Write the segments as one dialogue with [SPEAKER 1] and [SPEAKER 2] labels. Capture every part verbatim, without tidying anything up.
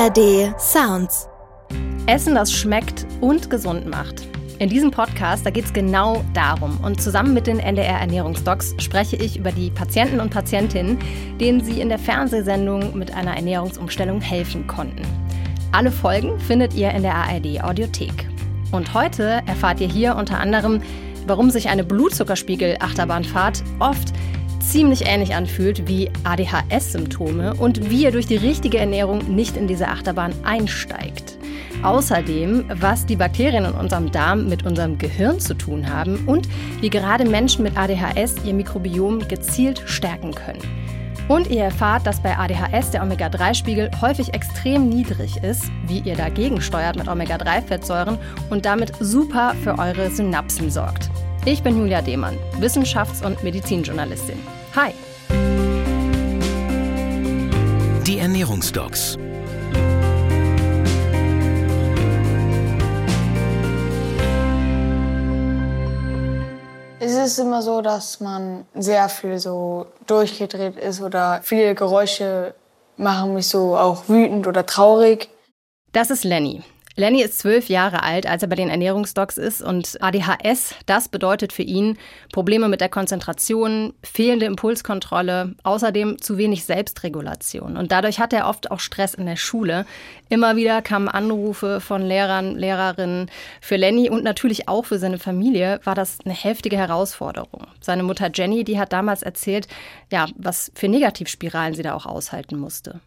[SPEAKER 1] R D Sounds.
[SPEAKER 2] Essen, das schmeckt und gesund macht. In diesem Podcast, da geht es genau darum. Und zusammen mit den N D R Ernährungsdocs spreche ich über die Patienten und Patientinnen, denen sie in der Fernsehsendung mit einer Ernährungsumstellung helfen konnten. Alle Folgen findet ihr in der A R D Audiothek. Und heute erfahrt ihr hier unter anderem, warum sich eine Blutzuckerspiegel-Achterbahnfahrt oft ziemlich ähnlich anfühlt wie A D H S-Symptome und wie ihr durch die richtige Ernährung nicht in diese Achterbahn einsteigt. Außerdem, was die Bakterien in unserem Darm mit unserem Gehirn zu tun haben und wie gerade Menschen mit A D H S ihr Mikrobiom gezielt stärken können. Und ihr erfahrt, dass bei A D H S der Omega drei Spiegel häufig extrem niedrig ist, wie ihr dagegen steuert mit Omega drei Fettsäuren und damit super für eure Synapsen sorgt. Ich bin Julia Demann, Wissenschafts- und Medizinjournalistin. Hi!
[SPEAKER 3] Die Ernährungsdocs.
[SPEAKER 4] Es ist immer so, dass man sehr viel so durchgedreht ist oder viele Geräusche machen mich so auch wütend oder traurig.
[SPEAKER 2] Das ist Lenny. Lenny ist zwölf Jahre alt, als er bei den Ernährungsdocs ist und A D H S, das bedeutet für ihn Probleme mit der Konzentration, fehlende Impulskontrolle, außerdem zu wenig Selbstregulation. Und dadurch hat er oft auch Stress in der Schule. Immer wieder kamen Anrufe von Lehrern, Lehrerinnen. Für Lenny und natürlich auch für seine Familie war das eine heftige Herausforderung. Seine Mutter Jenny, die hat damals erzählt, ja, was für Negativspiralen sie da auch aushalten musste.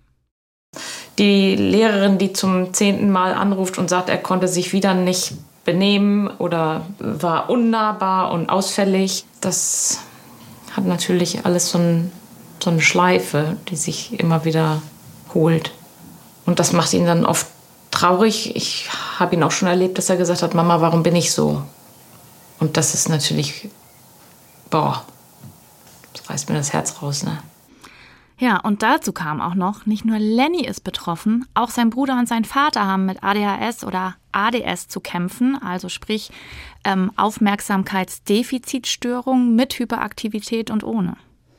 [SPEAKER 5] Die Lehrerin, die zum zehnten Mal anruft und sagt, er konnte sich wieder nicht benehmen oder war unnahbar und ausfällig, das hat natürlich alles so, ein, so eine Schleife, die sich immer wieder holt. Und das macht ihn dann oft traurig. Ich habe ihn auch schon erlebt, dass er gesagt hat, Mama, warum bin ich so? Und das ist natürlich, boah, das reißt mir das Herz raus, ne?
[SPEAKER 6] Ja, und dazu kam auch noch, nicht nur Lenny ist betroffen, auch sein Bruder und sein Vater haben mit A D H S oder A D S zu kämpfen, also sprich ähm, Aufmerksamkeitsdefizitstörung mit Hyperaktivität und ohne.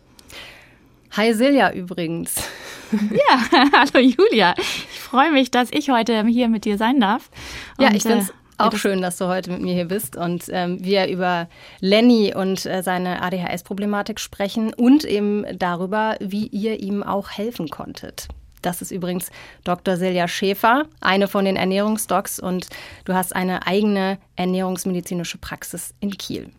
[SPEAKER 2] Hi Silja übrigens.
[SPEAKER 6] Ja, hallo Julia. Ich freue mich, dass ich heute hier mit dir sein darf. Und,
[SPEAKER 2] ja, ich finde es
[SPEAKER 6] äh,
[SPEAKER 2] auch schön, dass du heute mit mir hier bist und ähm, wir über Lenny und äh, seine A D H S-Problematik sprechen und eben darüber, wie ihr ihm auch helfen konntet. Das ist übrigens Doktor Silja Schäfer, eine von den Ernährungsdocs, und du hast eine eigene ernährungsmedizinische Praxis in Kiel.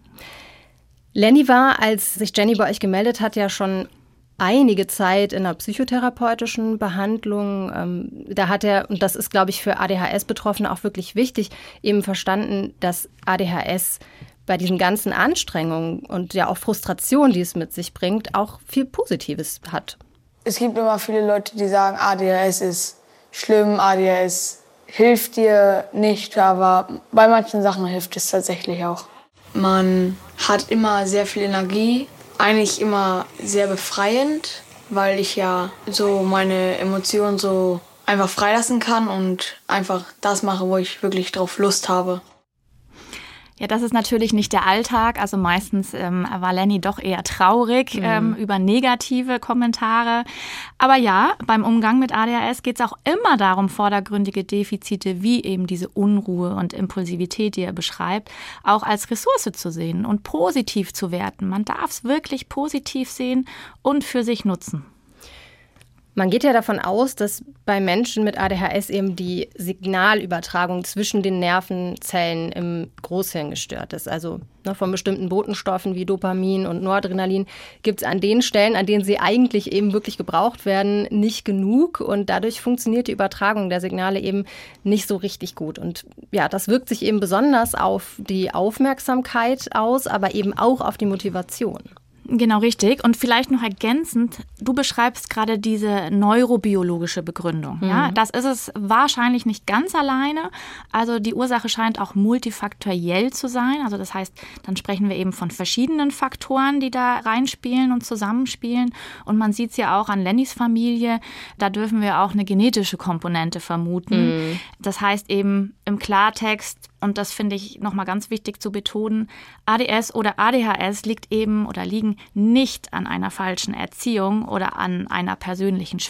[SPEAKER 2] Lenny war, als sich Jenny bei euch gemeldet hat, ja schon einige Zeit in einer psychotherapeutischen Behandlung. Ähm, da hat er, und das ist, glaube ich, für A D H S-Betroffene auch wirklich wichtig, eben verstanden, dass A D H S bei diesen ganzen Anstrengungen und ja auch Frustration, die es mit sich bringt, auch viel Positives hat.
[SPEAKER 4] Es gibt immer viele Leute, die sagen, A D H S ist schlimm, A D H S hilft dir nicht, aber bei manchen Sachen hilft es tatsächlich auch. Man hat immer sehr viel Energie. Eigentlich immer sehr befreiend, weil ich ja so meine Emotionen so einfach freilassen kann und einfach das mache, wo ich wirklich drauf Lust habe.
[SPEAKER 6] Ja, das ist natürlich nicht der Alltag. Also meistens ähm, war Lenny doch eher traurig mhm. ähm, über negative Kommentare. Aber ja, beim Umgang mit A D H S geht es auch immer darum, vordergründige Defizite wie eben diese Unruhe und Impulsivität, die er beschreibt, auch als Ressource zu sehen und positiv zu werten. Man darf es wirklich positiv sehen und für sich nutzen.
[SPEAKER 2] Man geht ja davon aus, dass bei Menschen mit A D H S eben die Signalübertragung zwischen den Nervenzellen im Großhirn gestört ist. Also ne, von bestimmten Botenstoffen wie Dopamin und Noradrenalin gibt es an den Stellen, an denen sie eigentlich eben wirklich gebraucht werden, nicht genug. Und dadurch funktioniert die Übertragung der Signale eben nicht so richtig gut. Und ja, das wirkt sich eben besonders auf die Aufmerksamkeit aus, aber eben auch auf die Motivation.
[SPEAKER 6] Genau, richtig. Und vielleicht noch ergänzend, du beschreibst gerade diese neurobiologische Begründung. Mhm. Ja, das ist es wahrscheinlich nicht ganz alleine. Also die Ursache scheint auch multifaktoriell zu sein. Also das heißt, dann sprechen wir eben von verschiedenen Faktoren, die da reinspielen und zusammenspielen. Und man sieht es ja auch an Lennys Familie, da dürfen wir auch eine genetische Komponente vermuten. Mhm. Das heißt eben im Klartext, und das finde ich nochmal ganz wichtig zu betonen, A D S oder A D H S liegt eben oder liegen nicht an einer falschen Erziehung oder an einer persönlichen Schwäche.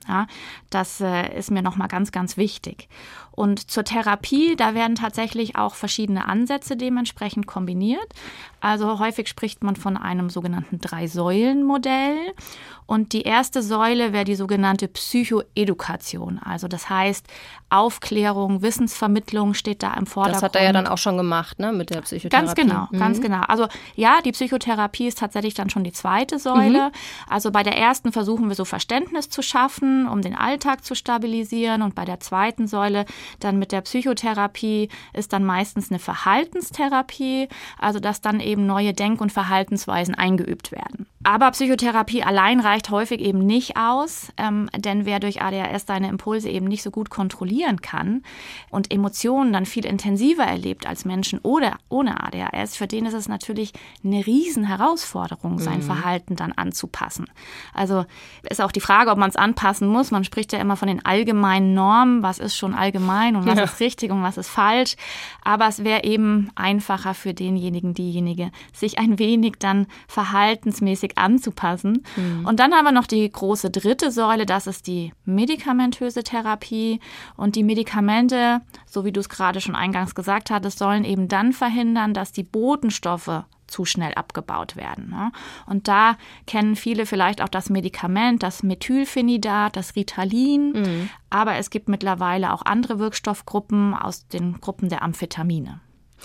[SPEAKER 6] Ja, das äh, ist mir nochmal ganz, ganz wichtig. Und zur Therapie, da werden tatsächlich auch verschiedene Ansätze dementsprechend kombiniert. Also häufig spricht man von einem sogenannten Drei-Säulen-Modell. Und die erste Säule wäre die sogenannte Psychoedukation. Also das heißt, Aufklärung, Wissensvermittlung steht da im Vordergrund.
[SPEAKER 2] Das hat er ja dann auch schon gemacht, ne, mit der Psychotherapie.
[SPEAKER 6] Ganz genau,
[SPEAKER 2] mhm.
[SPEAKER 6] ganz genau. Also ja, die Psychotherapie ist tatsächlich dann schon die zweite Säule. Mhm. Also bei der ersten versuchen wir so Verständnis zu schaffen, um den Alltag zu stabilisieren. Und bei der zweiten Säule dann mit der Psychotherapie ist dann meistens eine Verhaltenstherapie, also dass dann eben neue Denk- und Verhaltensweisen eingeübt werden. Aber Psychotherapie allein reicht häufig eben nicht aus, ähm, denn wer durch A D H S seine Impulse eben nicht so gut kontrollieren kann und Emotionen dann viel intensiver erlebt als Menschen oder ohne A D H S, für den ist es natürlich eine riesen Herausforderung, sein mhm. Verhalten dann anzupassen. Also ist auch die Frage, ob man es anpassen muss. Man spricht ja immer von den allgemeinen Normen, was ist schon allgemein und was ja. ist richtig und was ist falsch. Aber es wäre eben einfacher für denjenigen, diejenige, sich ein wenig dann verhaltensmäßig anzupassen. Mhm. Und dann haben wir noch die große dritte Säule, das ist die medikamentöse Therapie. Und die Medikamente, so wie du es gerade schon eingangs gesagt hattest, sollen eben dann verhindern, dass die Botenstoffe zu schnell abgebaut werden. Und da kennen viele vielleicht auch das Medikament, das Methylphenidat, das Ritalin. Mhm. Aber es gibt mittlerweile auch andere Wirkstoffgruppen aus den Gruppen der Amphetamine.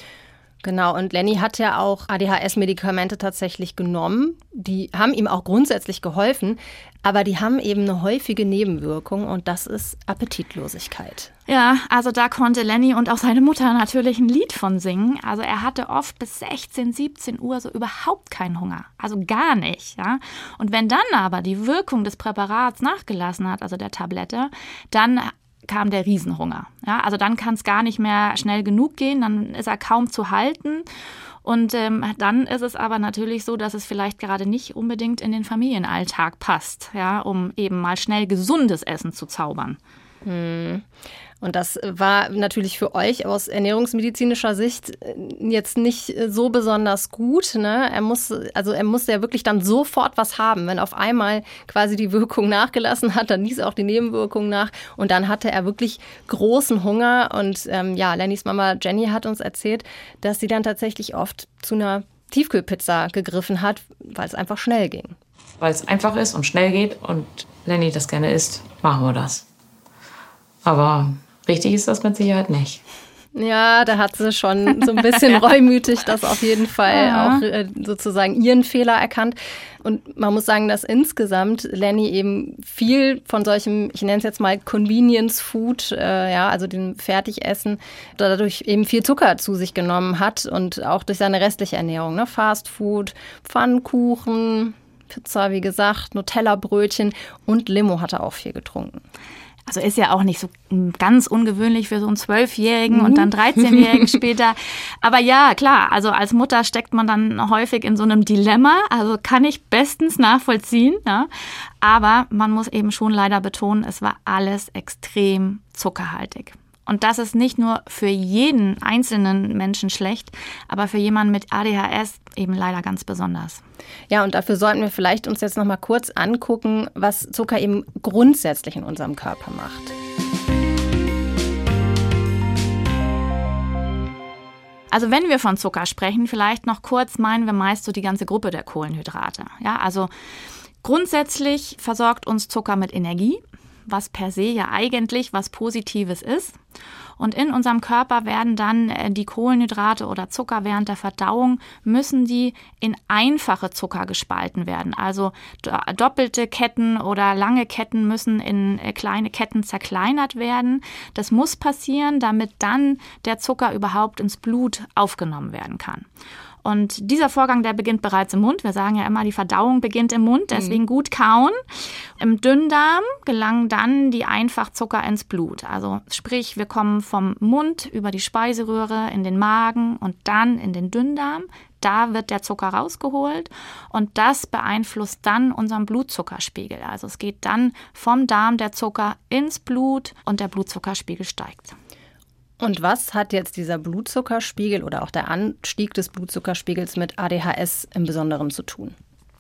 [SPEAKER 2] Genau, und Lenny hat ja auch A D H S-Medikamente tatsächlich genommen. Die haben ihm auch grundsätzlich geholfen, aber die haben eben eine häufige Nebenwirkung und das ist Appetitlosigkeit.
[SPEAKER 6] Ja, also da konnte Lenny und auch seine Mutter natürlich ein Lied von singen. Also er hatte oft bis sechzehn, siebzehn Uhr so überhaupt keinen Hunger, also gar nicht. Ja? Und wenn dann aber die Wirkung des Präparats nachgelassen hat, also der Tablette, dann kam der Riesenhunger. Ja, also dann kann es gar nicht mehr schnell genug gehen, dann ist er kaum zu halten. Und ähm, dann ist es aber natürlich so, dass es vielleicht gerade nicht unbedingt in den Familienalltag passt, ja, um eben mal schnell gesundes Essen zu zaubern.
[SPEAKER 2] Hm. Und das war natürlich für euch aus ernährungsmedizinischer Sicht jetzt nicht so besonders gut, ne? Er muss, also er musste ja wirklich dann sofort was haben. Wenn auf einmal quasi die Wirkung nachgelassen hat, dann ließ auch die Nebenwirkung nach. Und dann hatte er wirklich großen Hunger. Und ähm, ja, Lennys Mama Jenny hat uns erzählt, dass sie dann tatsächlich oft zu einer Tiefkühlpizza gegriffen hat, weil es einfach schnell ging.
[SPEAKER 5] Weil es einfach ist und schnell geht und Lenny das gerne isst, machen wir das. Aber richtig ist das mit Sicherheit nicht.
[SPEAKER 2] Ja, da hat sie schon so ein bisschen reumütig das auf jeden Fall
[SPEAKER 6] ja.
[SPEAKER 2] auch äh, sozusagen ihren Fehler erkannt. Und man muss sagen, dass insgesamt Lenny eben viel von solchem, ich nenne es jetzt mal Convenience Food, äh, ja, also dem Fertigessen, dadurch eben viel Zucker zu sich genommen hat und auch durch seine restliche Ernährung, ne? Fast Food, Pfannkuchen, Pizza, wie gesagt, Nutella-Brötchen und Limo hat er auch viel getrunken.
[SPEAKER 6] Also ist ja auch nicht so ganz ungewöhnlich für so einen Zwölfjährigen mhm. und dann dreizehnjährigen später. Aber ja, klar, also als Mutter steckt man dann häufig in so einem Dilemma. Also kann ich bestens nachvollziehen. Ja. Aber man muss eben schon leider betonen, es war alles extrem zuckerhaltig. Und das ist nicht nur für jeden einzelnen Menschen schlecht, aber für jemanden mit A D H S eben leider ganz besonders.
[SPEAKER 2] Ja, und dafür sollten wir vielleicht uns jetzt noch mal kurz angucken, was Zucker eben grundsätzlich in unserem Körper macht.
[SPEAKER 6] Also wenn wir von Zucker sprechen, vielleicht noch kurz meinen wir meist so die ganze Gruppe der Kohlenhydrate. Ja, also grundsätzlich versorgt uns Zucker mit Energie, was per se ja eigentlich was Positives ist. Und in unserem Körper werden dann die Kohlenhydrate oder Zucker während der Verdauung, müssen die in einfache Zucker gespalten werden. Also doppelte Ketten oder lange Ketten müssen in kleine Ketten zerkleinert werden. Das muss passieren, damit dann der Zucker überhaupt ins Blut aufgenommen werden kann. Und dieser Vorgang, der beginnt bereits im Mund. Wir sagen ja immer, die Verdauung beginnt im Mund, deswegen gut kauen. Im Dünndarm gelangen dann die Einfachzucker ins Blut. Also sprich, wir kommen vom Mund über die Speiseröhre in den Magen und dann in den Dünndarm. Da wird der Zucker rausgeholt und das beeinflusst dann unseren Blutzuckerspiegel. Also es geht dann vom Darm der Zucker ins Blut und der Blutzuckerspiegel steigt.
[SPEAKER 2] Und was hat jetzt dieser Blutzuckerspiegel oder auch der Anstieg des Blutzuckerspiegels mit A D H S im Besonderen zu tun?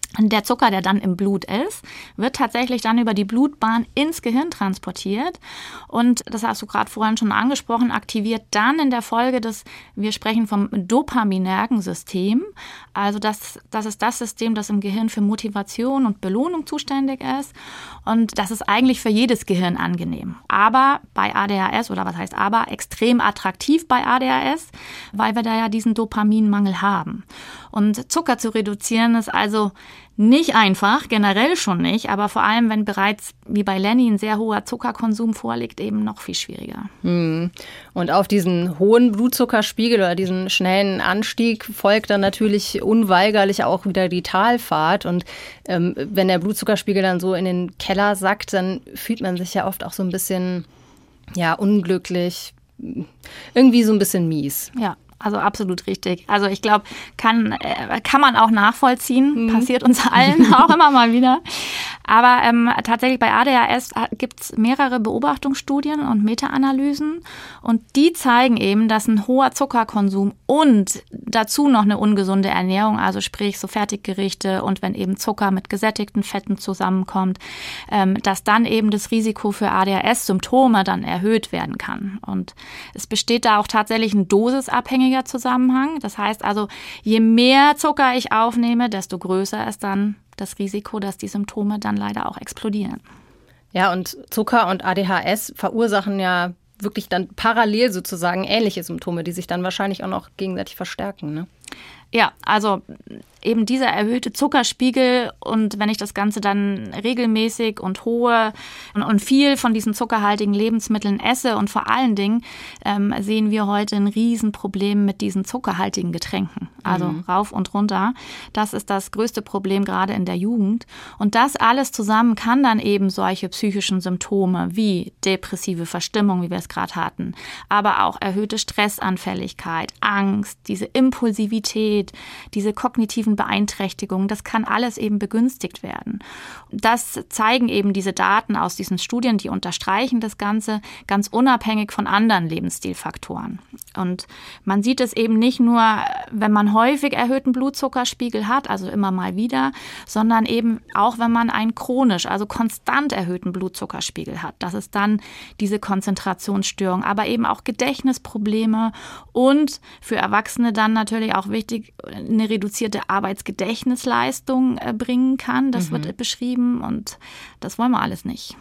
[SPEAKER 6] Der Zucker, der dann im Blut ist, wird tatsächlich dann über die Blutbahn ins Gehirn transportiert. Und das hast du gerade vorhin schon angesprochen, aktiviert dann in der Folge das, wir sprechen vom dopaminergen System. Also das, das ist das System, das im Gehirn für Motivation und Belohnung zuständig ist. Und das ist eigentlich für jedes Gehirn angenehm. Aber bei A D H S, oder was heißt aber, extrem attraktiv bei A D H S, weil wir da ja diesen Dopaminmangel haben. Und Zucker zu reduzieren ist also nicht einfach, generell schon nicht, aber vor allem, wenn bereits, wie bei Lenny, ein sehr hoher Zuckerkonsum vorliegt, eben noch viel schwieriger.
[SPEAKER 2] Hm. Und auf diesen hohen Blutzuckerspiegel oder diesen schnellen Anstieg folgt dann natürlich unweigerlich auch wieder die Talfahrt. Und ähm, wenn der Blutzuckerspiegel dann so in den Keller sackt, dann fühlt man sich ja oft auch so ein bisschen, ja, unglücklich, irgendwie so ein bisschen mies.
[SPEAKER 6] Ja. Also absolut richtig. Also ich glaube, kann, äh, kann man auch nachvollziehen. Mhm. Passiert uns allen auch immer mal wieder. Aber ähm, tatsächlich bei A D H S gibt es mehrere Beobachtungsstudien und Meta-Analysen. Und die zeigen eben, dass ein hoher Zuckerkonsum und dazu noch eine ungesunde Ernährung, also sprich so Fertiggerichte und wenn eben Zucker mit gesättigten Fetten zusammenkommt, ähm, dass dann eben das Risiko für A D H S-Symptome dann erhöht werden kann. Und es besteht da auch tatsächlich ein dosisabhängiger Zusammenhang. Das heißt also, je mehr Zucker ich aufnehme, desto größer ist dann das Risiko, dass die Symptome dann leider auch explodieren.
[SPEAKER 2] Ja, und Zucker und A D H S verursachen ja wirklich dann parallel sozusagen ähnliche Symptome, die sich dann wahrscheinlich auch noch gegenseitig verstärken, ne?
[SPEAKER 6] Ja, also eben dieser erhöhte Zuckerspiegel und wenn ich das Ganze dann regelmäßig und hohe und, und viel von diesen zuckerhaltigen Lebensmitteln esse und vor allen Dingen ähm, sehen wir heute ein Riesenproblem mit diesen zuckerhaltigen Getränken, also mhm. rauf und runter. Das ist das größte Problem gerade in der Jugend und das alles zusammen kann dann eben solche psychischen Symptome wie depressive Verstimmung, wie wir es gerade hatten, aber auch erhöhte Stressanfälligkeit, Angst, diese Impulsivität, diese kognitiven Beeinträchtigungen, das kann alles eben begünstigt werden. Das zeigen eben diese Daten aus diesen Studien, die unterstreichen das Ganze ganz unabhängig von anderen Lebensstilfaktoren. Und man sieht es eben nicht nur, wenn man häufig erhöhten Blutzuckerspiegel hat, also immer mal wieder, sondern eben auch, wenn man einen chronisch, also konstant erhöhten Blutzuckerspiegel hat. Das ist dann diese Konzentrationsstörung, aber eben auch Gedächtnisprobleme und für Erwachsene dann natürlich auch wichtig, eine reduzierte Arbeitsgedächtnisleistung bringen kann. Das mhm. wird beschrieben und das wollen wir alles nicht.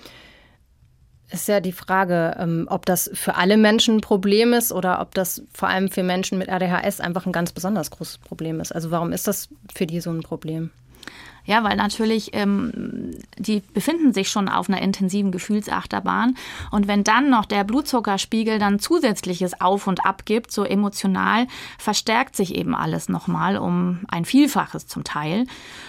[SPEAKER 2] Ist ja die Frage, ob das für alle Menschen ein Problem ist oder ob das vor allem für Menschen mit A D H S einfach ein ganz besonders großes Problem ist. Also warum ist das für die so ein Problem?
[SPEAKER 6] Ja, weil natürlich, ähm, die befinden sich schon auf einer intensiven Gefühlsachterbahn. Und wenn dann noch der Blutzuckerspiegel dann zusätzliches Auf und Ab gibt, so emotional, verstärkt sich eben alles nochmal um ein Vielfaches zum Teil.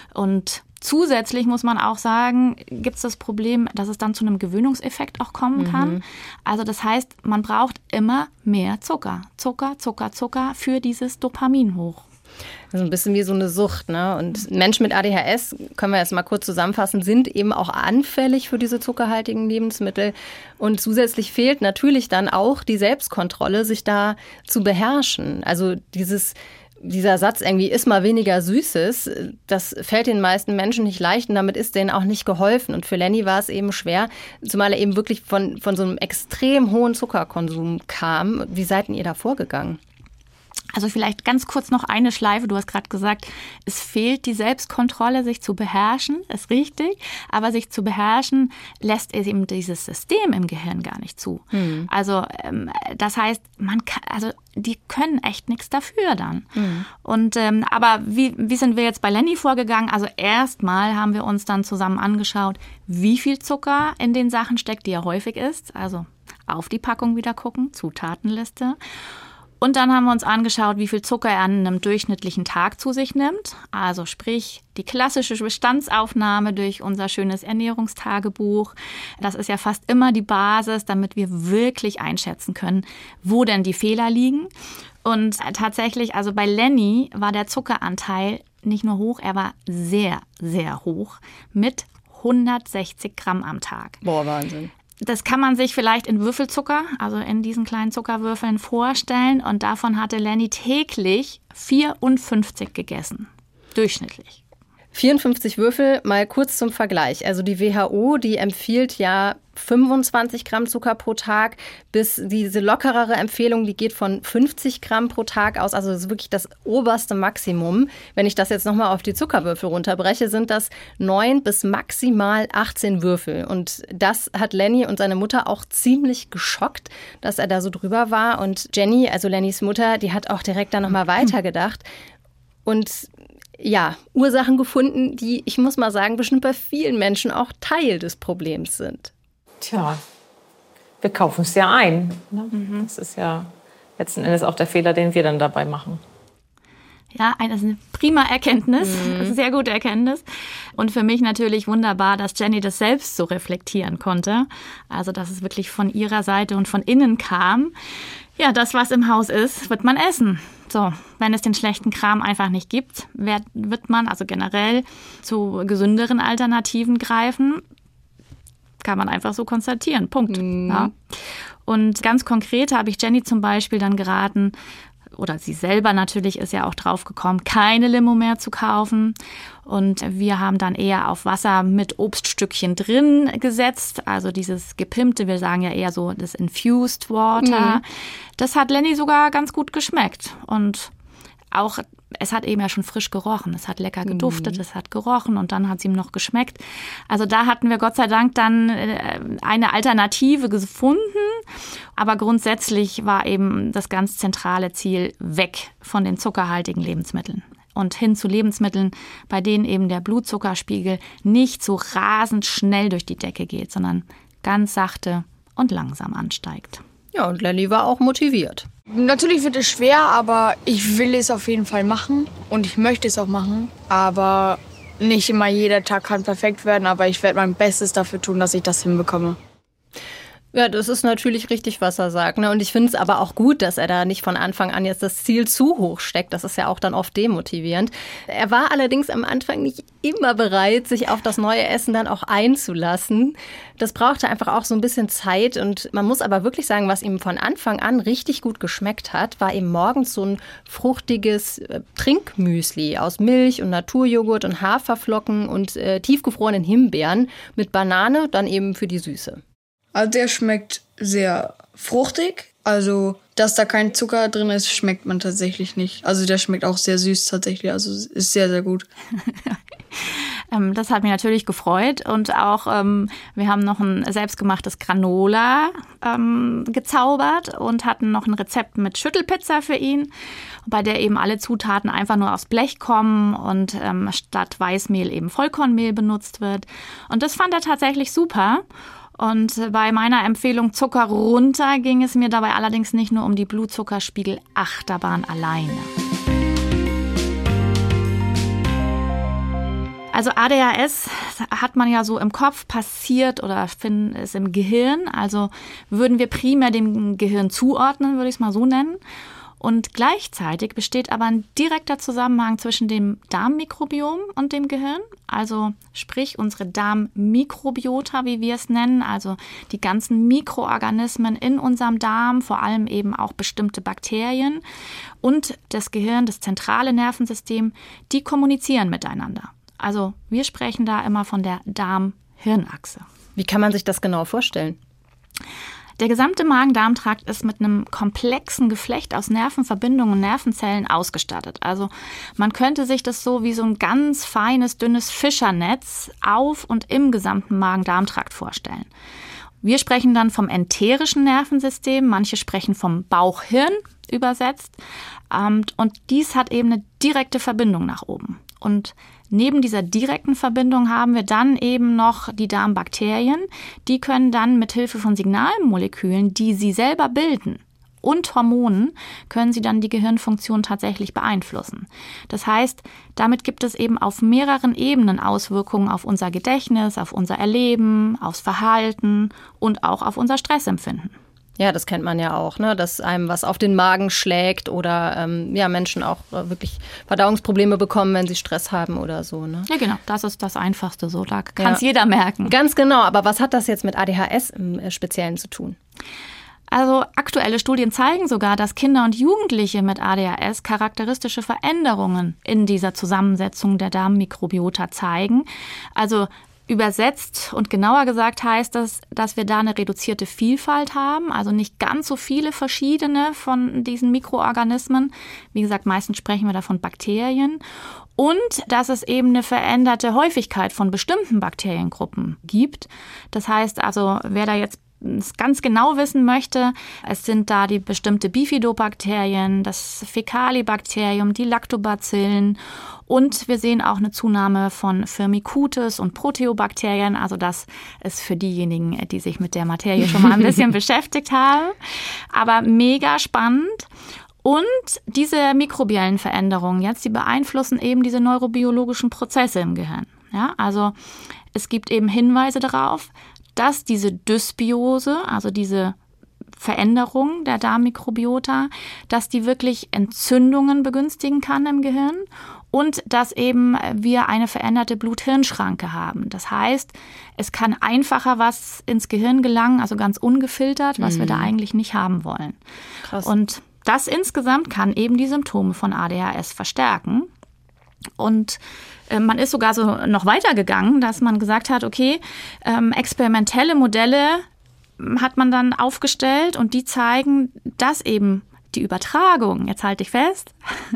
[SPEAKER 6] Und zusätzlich muss man auch sagen, gibt es das Problem, dass es dann zu einem Gewöhnungseffekt auch kommen kann. Mhm. Also das heißt, man braucht immer mehr Zucker. Zucker, Zucker, Zucker für dieses Dopamin hoch.
[SPEAKER 2] Also ein bisschen wie so eine Sucht, ne? Und Menschen mit A D H S, können wir jetzt mal kurz zusammenfassen, sind eben auch anfällig für diese zuckerhaltigen Lebensmittel. Und zusätzlich fehlt natürlich dann auch die Selbstkontrolle, sich da zu beherrschen. Also dieses Dieser Satz irgendwie, iss mal weniger Süßes, das fällt den meisten Menschen nicht leicht und damit ist denen auch nicht geholfen. Und für Lenny war es eben schwer, zumal er eben wirklich von, von so einem extrem hohen Zuckerkonsum kam. Wie seid denn ihr da vorgegangen?
[SPEAKER 6] Also vielleicht ganz kurz noch eine Schleife. Du hast gerade gesagt, es fehlt die Selbstkontrolle, sich zu beherrschen, ist richtig. Aber sich zu beherrschen, lässt es eben dieses System im Gehirn gar nicht zu. Mhm. Also ähm, das heißt, man kann, also die können echt nichts dafür dann. Mhm. Und ähm, aber wie, wie sind wir jetzt bei Lenny vorgegangen? Also erstmal haben wir uns dann zusammen angeschaut, wie viel Zucker in den Sachen steckt, die er häufig isst. Also auf die Packung wieder gucken, Zutatenliste. Und dann haben wir uns angeschaut, wie viel Zucker er an einem durchschnittlichen Tag zu sich nimmt. Also sprich die klassische Bestandsaufnahme durch unser schönes Ernährungstagebuch. Das ist ja fast immer die Basis, damit wir wirklich einschätzen können, wo denn die Fehler liegen. Und tatsächlich, also bei Lenny war der Zuckeranteil nicht nur hoch, er war sehr, sehr hoch mit hundertsechzig Gramm am Tag.
[SPEAKER 2] Boah, Wahnsinn.
[SPEAKER 6] Das kann man sich vielleicht in Würfelzucker, also in diesen kleinen Zuckerwürfeln vorstellen. Und davon hatte Lenny täglich vierundfünfzig gegessen. Durchschnittlich.
[SPEAKER 2] vierundfünfzig Würfel, mal kurz zum Vergleich. Also die W H O, die empfiehlt ja fünfundzwanzig Gramm Zucker pro Tag, bis diese lockerere Empfehlung, die geht von fünfzig Gramm pro Tag aus. Also das ist wirklich das oberste Maximum. Wenn ich das jetzt nochmal auf die Zuckerwürfel runterbreche, sind das neun bis maximal achtzehn Würfel. Und das hat Lenny und seine Mutter auch ziemlich geschockt, dass er da so drüber war. Und Jenny, also Lennys Mutter, die hat auch direkt da nochmal weitergedacht. Und ja, Ursachen gefunden, die, ich muss mal sagen, bestimmt bei vielen Menschen auch Teil des Problems sind.
[SPEAKER 5] Tja, wir kaufen es ja ein. Ne? Mhm. Das ist ja letzten Endes auch der Fehler, den wir dann dabei machen.
[SPEAKER 6] Ja, das ist eine prima Erkenntnis, mhm. eine sehr gute Erkenntnis. Und für mich natürlich wunderbar, dass Jenny das selbst so reflektieren konnte. Also, dass es wirklich von ihrer Seite und von innen kam. Ja, das, was im Haus ist, wird man essen. So, wenn es den schlechten Kram einfach nicht gibt, wird man also generell zu gesünderen Alternativen greifen. Kann man einfach so konstatieren. Punkt. Mhm. Ja. Und ganz konkret habe ich Jenny zum Beispiel dann geraten, oder sie selber natürlich ist ja auch drauf gekommen, keine Limo mehr zu kaufen. Und wir haben dann eher auf Wasser mit Obststückchen drin gesetzt. Also dieses gepimpte, wir sagen ja eher so das Infused Water. Mhm. Das hat Lenny sogar ganz gut geschmeckt. Und auch, es hat eben ja schon frisch gerochen. Es hat lecker geduftet, mhm. es hat gerochen und dann hat es ihm noch geschmeckt. Also da hatten wir Gott sei Dank dann eine Alternative gefunden. Aber grundsätzlich war eben das ganz zentrale Ziel weg von den zuckerhaltigen Lebensmitteln und hin zu Lebensmitteln, bei denen eben der Blutzuckerspiegel nicht so rasend schnell durch die Decke geht, sondern ganz sachte und langsam ansteigt.
[SPEAKER 2] Ja, und Lenny war auch motiviert.
[SPEAKER 4] Natürlich wird es schwer, aber ich will es auf jeden Fall machen und ich möchte es auch machen. Aber nicht immer jeder Tag kann perfekt werden, aber ich werde mein Bestes dafür tun, dass ich das hinbekomme.
[SPEAKER 2] Ja, das ist natürlich richtig, was er sagt. Ne? Und ich finde es aber auch gut, dass er da nicht von Anfang an jetzt das Ziel zu hoch steckt. Das ist ja auch dann oft demotivierend. Er war allerdings am Anfang nicht immer bereit, sich auf das neue Essen dann auch einzulassen. Das brauchte einfach auch so ein bisschen Zeit. Und man muss aber wirklich sagen, was ihm von Anfang an richtig gut geschmeckt hat, war eben morgens so ein fruchtiges äh, Trinkmüsli aus Milch und Naturjoghurt und Haferflocken und äh, tiefgefrorenen Himbeeren mit Banane, dann eben für die Süße.
[SPEAKER 4] Also der schmeckt sehr fruchtig. Also, dass da kein Zucker drin ist, schmeckt man tatsächlich nicht. Also der schmeckt auch sehr süß tatsächlich. Also ist sehr, sehr gut.
[SPEAKER 6] Das hat mich natürlich gefreut. Und auch, ähm, wir haben noch ein selbstgemachtes Granola ähm, gezaubert und hatten noch ein Rezept mit Schüttelpizza für ihn, bei der eben alle Zutaten einfach nur aufs Blech kommen und ähm, statt Weißmehl eben Vollkornmehl benutzt wird. Und das fand er tatsächlich super. Und bei meiner Empfehlung Zucker runter ging es mir dabei allerdings nicht nur um die Blutzuckerspiegel-Achterbahn alleine. Also A D H S hat man ja so im Kopf, passiert oder finden es im Gehirn. Also würden wir primär dem Gehirn zuordnen, würde ich es mal so nennen. Und gleichzeitig besteht aber ein direkter Zusammenhang zwischen dem Darmmikrobiom und dem Gehirn. Also sprich unsere Darmmikrobiota, wie wir es nennen, also die ganzen Mikroorganismen in unserem Darm, vor allem eben auch bestimmte Bakterien. Und das Gehirn, das zentrale Nervensystem, die kommunizieren miteinander. Also wir sprechen da immer von der Darm-Hirn-Achse.
[SPEAKER 2] Wie kann man sich das genau vorstellen?
[SPEAKER 6] Der gesamte Magen-Darm-Trakt ist mit einem komplexen Geflecht aus Nervenverbindungen und Nervenzellen ausgestattet. Also man könnte sich das so wie so ein ganz feines, dünnes Fischernetz auf und im gesamten Magen-Darm-Trakt vorstellen. Wir sprechen dann vom enterischen Nervensystem, manche sprechen vom Bauchhirn übersetzt. Und dies hat eben eine direkte Verbindung nach oben. Und neben dieser direkten Verbindung haben wir dann eben noch die Darmbakterien. Die können dann mit Hilfe von Signalmolekülen, die sie selber bilden, und Hormonen, können sie dann die Gehirnfunktion tatsächlich beeinflussen. Das heißt, damit gibt es eben auf mehreren Ebenen Auswirkungen auf unser Gedächtnis, auf unser Erleben, aufs Verhalten und auch auf unser Stressempfinden.
[SPEAKER 2] Ja, das kennt man ja auch, ne? Dass einem was auf den Magen schlägt oder ähm, ja, Menschen auch äh, wirklich Verdauungsprobleme bekommen, wenn sie Stress haben oder so. Ne?
[SPEAKER 6] Ja, genau. Das ist das Einfachste so. Da kann es ja jeder merken.
[SPEAKER 2] Ganz genau. Aber was hat das jetzt mit A D H S im Speziellen zu tun?
[SPEAKER 6] Also aktuelle Studien zeigen sogar, dass Kinder und Jugendliche mit A D H S charakteristische Veränderungen in dieser Zusammensetzung der Darmmikrobiota zeigen. Also übersetzt und genauer gesagt heißt das, dass wir da eine reduzierte Vielfalt haben, also nicht ganz so viele verschiedene von diesen Mikroorganismen. Wie gesagt, meistens sprechen wir da von Bakterien. Und dass es eben eine veränderte Häufigkeit von bestimmten Bakteriengruppen gibt. Das heißt also, wer da jetzt ganz genau wissen möchte, es sind da die bestimmte Bifidobakterien, das Fecalibacterium, die Lactobacillen und wir sehen auch eine Zunahme von Firmicutes und Proteobakterien. Also das ist für diejenigen, die sich mit der Materie schon mal ein bisschen beschäftigt haben. Aber mega spannend. Und diese mikrobiellen Veränderungen jetzt, die beeinflussen eben diese neurobiologischen Prozesse im Gehirn. Ja, also es gibt eben Hinweise darauf, dass diese Dysbiose, also diese Veränderung der Darmmikrobiota, dass die wirklich Entzündungen begünstigen kann im Gehirn und dass eben wir eine veränderte Blut-Hirn-Schranke haben. Das heißt, es kann einfacher was ins Gehirn gelangen, also ganz ungefiltert, was mhm. wir da eigentlich nicht haben wollen. Krass. Und das insgesamt kann eben die Symptome von A D H S verstärken. Und äh, man ist sogar so noch weitergegangen, dass man gesagt hat, okay, ähm, experimentelle Modelle hat man dann aufgestellt und die zeigen, dass eben die Übertragung, jetzt halte ich fest,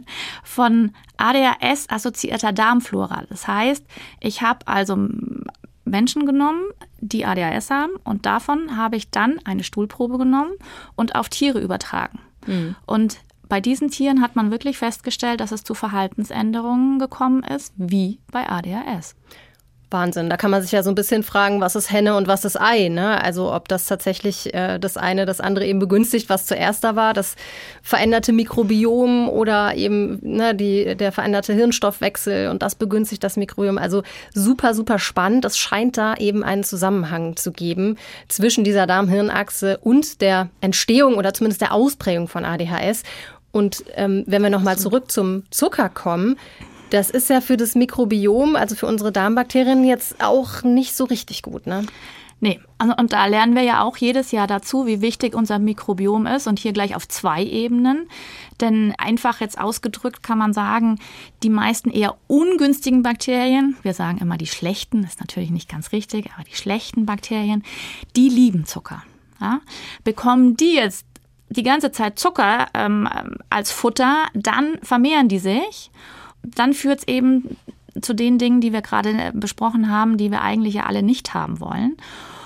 [SPEAKER 6] von A D H S-assoziierter Darmflora. Das heißt, ich habe also Menschen genommen, die A D H S haben und davon habe ich dann eine Stuhlprobe genommen und auf Tiere übertragen. Mhm. Und bei diesen Tieren hat man wirklich festgestellt, dass es zu Verhaltensänderungen gekommen ist, wie bei A D H S.
[SPEAKER 2] Wahnsinn, da kann man sich ja so ein bisschen fragen, was ist Henne und was ist Ei, ne? Also ob das tatsächlich äh, das eine das andere eben begünstigt, was zuerst da war, das veränderte Mikrobiom oder eben ne, die, der veränderte Hirnstoffwechsel und das begünstigt das Mikrobiom. Also super, super spannend. Es scheint da eben einen Zusammenhang zu geben zwischen dieser Darm-Hirn-Achse und der Entstehung oder zumindest der Ausprägung von A D H S. Und ähm, wenn wir nochmal zurück zum Zucker kommen, das ist ja für das Mikrobiom, also für unsere Darmbakterien, jetzt auch nicht so richtig gut, ne?
[SPEAKER 6] Nee, also, und da lernen wir ja auch jedes Jahr dazu, wie wichtig unser Mikrobiom ist und hier gleich auf zwei Ebenen. Denn einfach jetzt ausgedrückt kann man sagen, die meisten eher ungünstigen Bakterien, wir sagen immer die schlechten, ist natürlich nicht ganz richtig, aber die schlechten Bakterien, die lieben Zucker. Ja? Bekommen die jetzt die ganze Zeit Zucker ähm, als Futter, dann vermehren die sich. Dann führt es eben zu den Dingen, die wir gerade besprochen haben, die wir eigentlich ja alle nicht haben wollen.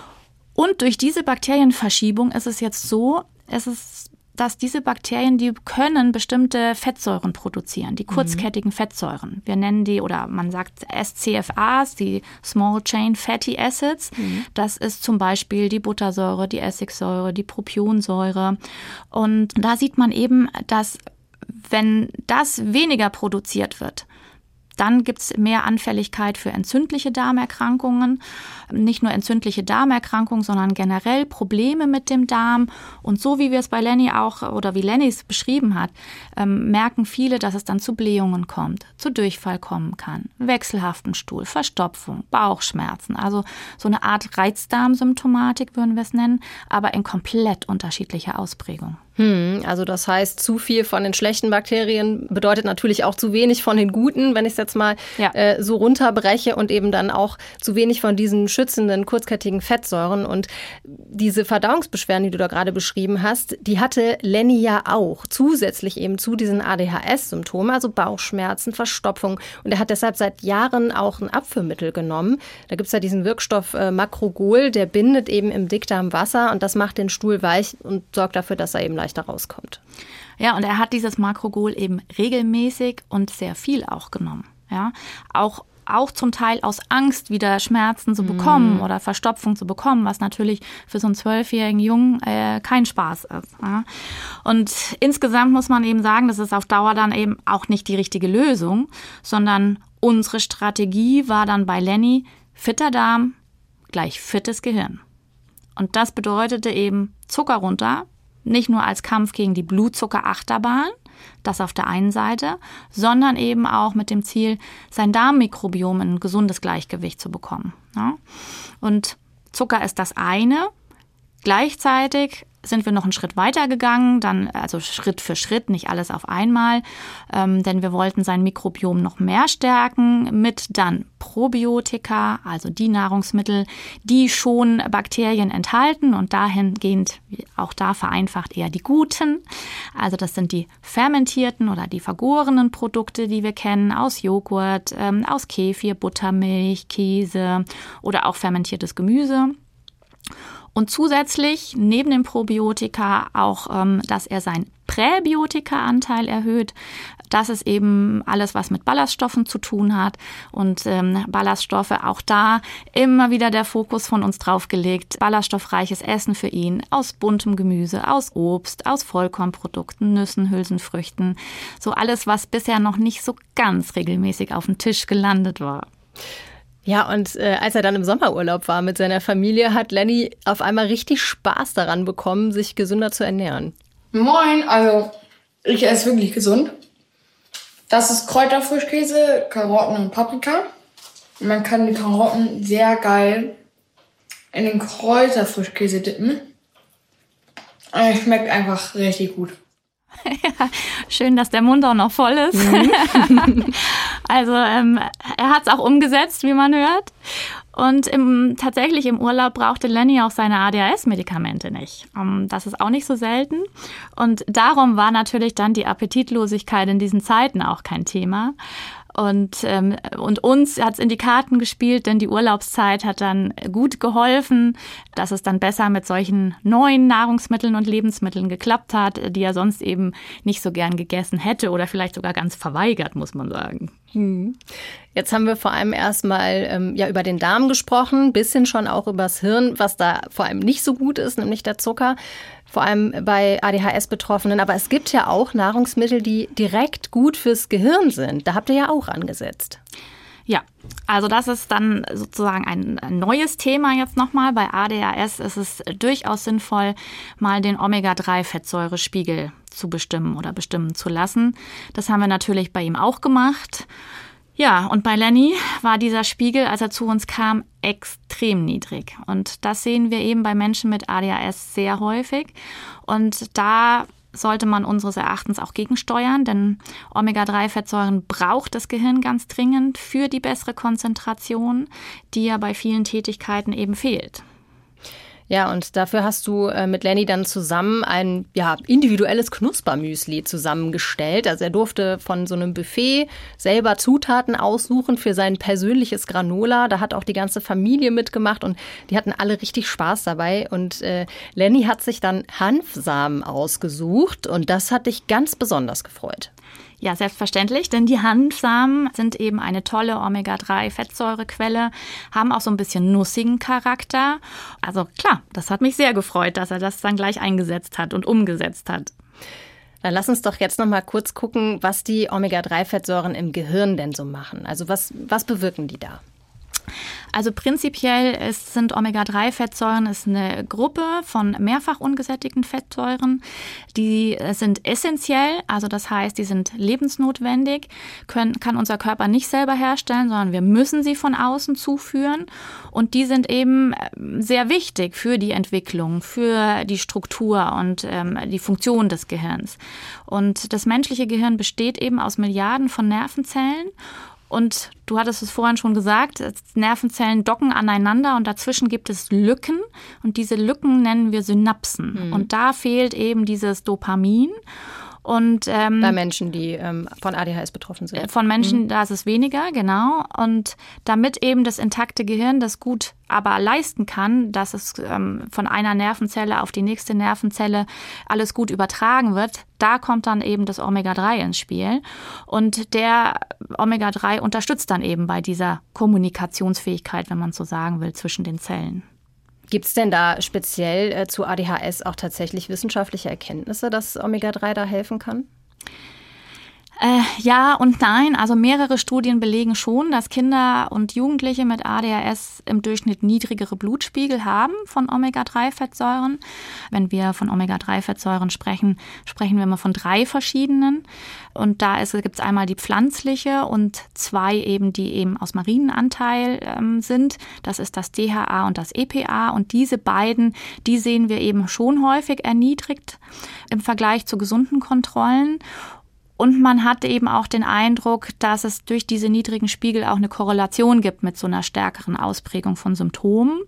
[SPEAKER 6] Und durch diese Bakterienverschiebung ist es jetzt so, es ist, dass diese Bakterien, die können bestimmte Fettsäuren produzieren, die kurzkettigen mhm. Fettsäuren. Wir nennen die, oder man sagt S C F As, die Small Chain Fatty Acids. Mhm. Das ist zum Beispiel die Buttersäure, die Essigsäure, die Propionsäure. Und da sieht man eben, dass wenn das weniger produziert wird, dann gibt es mehr Anfälligkeit für entzündliche Darmerkrankungen. Nicht nur entzündliche Darmerkrankungen, sondern generell Probleme mit dem Darm. Und so wie wir es bei Lenny auch, oder wie Lenny es beschrieben hat, ähm, merken viele, dass es dann zu Blähungen kommt, zu Durchfall kommen kann, wechselhaften Stuhl, Verstopfung, Bauchschmerzen. Also so eine Art Reizdarmsymptomatik würden wir es nennen, aber in komplett unterschiedlicher Ausprägung.
[SPEAKER 2] Hm, also das heißt, zu viel von den schlechten Bakterien bedeutet natürlich auch zu wenig von den guten, wenn ich es jetzt mal ja. äh, so runterbreche und eben dann auch zu wenig von diesen schützenden, kurzkettigen Fettsäuren. Und diese Verdauungsbeschwerden, die du da gerade beschrieben hast, die hatte Lenny ja auch zusätzlich eben zu diesen A D H S-Symptomen, also Bauchschmerzen, Verstopfung. Und er hat deshalb seit Jahren auch ein Abführmittel genommen. Da gibt es ja diesen Wirkstoff äh, Macrogol, der bindet eben im Dickdarm Wasser und das macht den Stuhl weich und sorgt dafür, dass er eben leicht da rauskommt.
[SPEAKER 6] Ja, und er hat dieses Macrogol eben regelmäßig und sehr viel auch genommen. Ja, auch, auch zum Teil aus Angst, wieder Schmerzen zu bekommen mm. oder Verstopfung zu bekommen, was natürlich für so einen zwölfjährigen Jungen äh, kein Spaß ist. Ja. Und insgesamt muss man eben sagen, das ist auf Dauer dann eben auch nicht die richtige Lösung, sondern unsere Strategie war dann bei Lenny fitter Darm gleich fittes Gehirn. Und das bedeutete eben Zucker runter, nicht nur als Kampf gegen die Blutzuckerachterbahn, das auf der einen Seite, sondern eben auch mit dem Ziel, sein Darmmikrobiom in ein gesundes Gleichgewicht zu bekommen. Ja? Und Zucker ist das eine. Gleichzeitig sind wir noch einen Schritt weiter gegangen, dann also Schritt für Schritt, nicht alles auf einmal, ähm, denn wir wollten sein Mikrobiom noch mehr stärken mit dann Probiotika, also die Nahrungsmittel, die schon Bakterien enthalten und dahingehend auch da vereinfacht eher die guten. Also das sind die fermentierten oder die vergorenen Produkte, die wir kennen aus Joghurt, ähm, aus Kefir, Buttermilch, Käse oder auch fermentiertes Gemüse. Und zusätzlich neben dem Probiotika auch, ähm, dass er seinen Präbiotika-Anteil erhöht. Das ist eben alles, was mit Ballaststoffen zu tun hat. Und ähm, Ballaststoffe, auch da immer wieder der Fokus von uns drauf gelegt. Ballaststoffreiches Essen für ihn aus buntem Gemüse, aus Obst, aus Vollkornprodukten, Nüssen, Hülsenfrüchten. So alles, was bisher noch nicht so ganz regelmäßig auf dem Tisch gelandet war.
[SPEAKER 2] Ja, und äh, als er dann im Sommerurlaub war mit seiner Familie, hat Lenny auf einmal richtig Spaß daran bekommen, sich gesünder zu ernähren.
[SPEAKER 4] Moin, also ich esse wirklich gesund. Das ist Kräuterfrischkäse, Karotten und Paprika. Man kann die Karotten sehr geil in den Kräuterfrischkäse dippen. Es schmeckt einfach richtig gut.
[SPEAKER 6] Ja, schön, dass der Mund auch noch voll ist. Mhm. Also ähm, er hat es auch umgesetzt, wie man hört. Und im, tatsächlich im Urlaub brauchte Lenny auch seine A D H S-Medikamente nicht. Um, das ist auch nicht so selten. Und darum war natürlich dann die Appetitlosigkeit in diesen Zeiten auch kein Thema. Und, ähm, und uns hat es in die Karten gespielt, denn die Urlaubszeit hat dann gut geholfen, dass es dann besser mit solchen neuen Nahrungsmitteln und Lebensmitteln geklappt hat, die er sonst eben nicht so gern gegessen hätte oder vielleicht sogar ganz verweigert, muss man sagen.
[SPEAKER 2] Hm. Jetzt haben wir vor allem erstmal ähm, ja, über den Darm gesprochen, bisschen schon auch übers Hirn, was da vor allem nicht so gut ist, nämlich der Zucker. Vor allem bei A D H S-Betroffenen. Aber es gibt ja auch Nahrungsmittel, die direkt gut fürs Gehirn sind. Da habt ihr ja auch angesetzt.
[SPEAKER 6] Ja, also das ist dann sozusagen ein neues Thema jetzt nochmal. Bei A D H S ist es durchaus sinnvoll, mal den Omega drei Fettsäurespiegel zu bestimmen oder bestimmen zu lassen. Das haben wir natürlich bei ihm auch gemacht. Ja, und bei Lenny war dieser Spiegel, als er zu uns kam, extrem niedrig. Und das sehen wir eben bei Menschen mit A D H S sehr häufig. Und da sollte man unseres Erachtens auch gegensteuern, denn Omega drei Fettsäuren braucht das Gehirn ganz dringend für die bessere Konzentration, die ja bei vielen Tätigkeiten eben fehlt.
[SPEAKER 2] Ja, und dafür hast du äh, mit Lenny dann zusammen ein ja, individuelles Knuspermüsli zusammengestellt. Also er durfte von so einem Buffet selber Zutaten aussuchen für sein persönliches Granola. Da hat auch die ganze Familie mitgemacht und die hatten alle richtig Spaß dabei. Und äh, Lenny hat sich dann Hanfsamen ausgesucht und das hat dich ganz besonders gefreut.
[SPEAKER 6] Ja, selbstverständlich, denn die Hanfsamen sind eben eine tolle Omega drei Fettsäurequelle, haben auch so ein bisschen nussigen Charakter. Also klar, das hat mich sehr gefreut, dass er das dann gleich eingesetzt hat und umgesetzt hat.
[SPEAKER 2] Dann lass uns doch jetzt noch mal kurz gucken, was die Omega drei Fettsäuren im Gehirn denn so machen. Also was, was bewirken die da?
[SPEAKER 6] Also prinzipiell ist, sind Omega drei Fettsäuren ist eine Gruppe von mehrfach ungesättigten Fettsäuren. Die sind essentiell, also das heißt, die sind lebensnotwendig, können, kann unser Körper nicht selber herstellen, sondern wir müssen sie von außen zuführen. Und die sind eben sehr wichtig für die Entwicklung, für die Struktur und ähm, die Funktion des Gehirns. Und das menschliche Gehirn besteht eben aus Milliarden von Nervenzellen. Und du hattest es vorhin schon gesagt, Nervenzellen docken aneinander und dazwischen gibt es Lücken und diese Lücken nennen wir Synapsen. Mhm. Und da fehlt eben dieses Dopamin. Und, ähm,
[SPEAKER 2] bei Menschen, die ähm, von A D H S betroffen sind.
[SPEAKER 6] Von Menschen,
[SPEAKER 2] mhm.
[SPEAKER 6] da ist es weniger, genau. Und damit eben das intakte Gehirn das gut aber leisten kann, dass es ähm, von einer Nervenzelle auf die nächste Nervenzelle alles gut übertragen wird, da kommt dann eben das Omega drei ins Spiel. Und der Omega drei unterstützt dann eben bei dieser Kommunikationsfähigkeit, wenn man so sagen will, zwischen den Zellen.
[SPEAKER 2] Gibt es denn da speziell äh, zu A D H S auch tatsächlich wissenschaftliche Erkenntnisse, dass Omega drei da helfen kann?
[SPEAKER 6] Äh, ja und nein. Also mehrere Studien belegen schon, dass Kinder und Jugendliche mit A D H S im Durchschnitt niedrigere Blutspiegel haben von Omega drei Fettsäuren. Wenn wir von Omega drei Fettsäuren sprechen, sprechen wir immer von drei verschiedenen. Und da gibt es einmal die pflanzliche und zwei eben, die eben aus Marinenanteil ähm, sind. Das ist das D H A und das E P A. Und diese beiden, die sehen wir eben schon häufig erniedrigt im Vergleich zu gesunden Kontrollen. Und man hat eben auch den Eindruck, dass es durch diese niedrigen Spiegel auch eine Korrelation gibt mit so einer stärkeren Ausprägung von Symptomen.